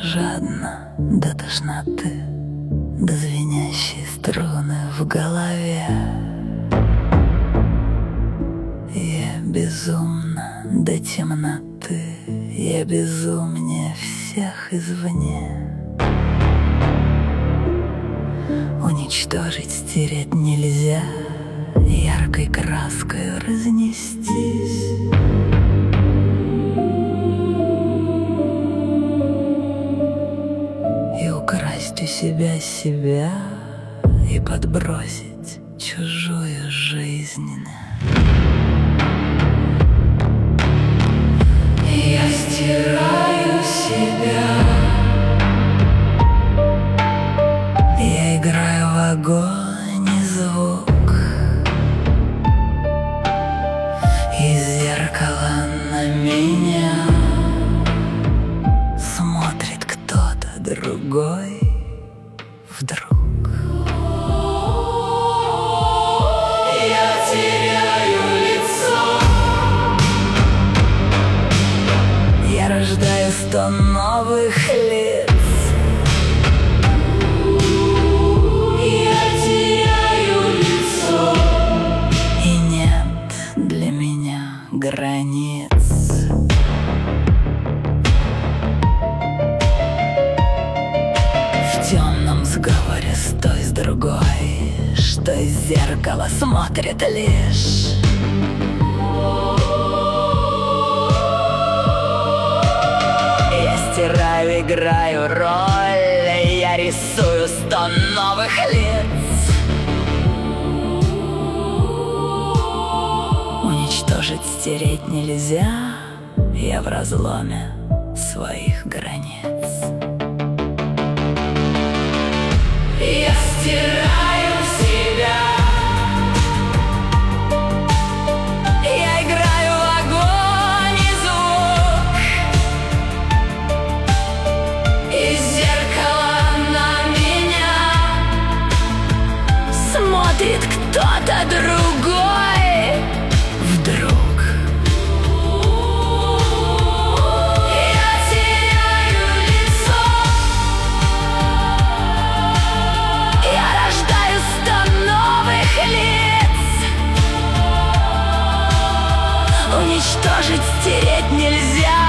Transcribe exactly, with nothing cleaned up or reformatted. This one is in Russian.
жадно до тошноты, до звенящей струны в голове. Я безумна до темноты, я безумнее всех извне. Уничтожить, стереть нельзя, яркой краской разнестись. И украсть у себя себя, и подбросить чужую жизнь. Я стираю себя, я играю в огонь и звук. Из зеркала на меня смотрит кто-то другой вдруг. Я теряю лицо, я рождаю сто новых лиц. Я теряю лицо, и нет для меня границ. В темном сговоре с той, с другой, что из зеркала смотрит лишь. Я стираю, играю роль, я рисую сто новых лиц. Уничтожить, стереть нельзя, я в разломе своих границ. Я стираю себя, я играю в огонь и звук. Из зеркала на меня смотрит кто-то другой вдруг. Уничтожить, стереть нельзя,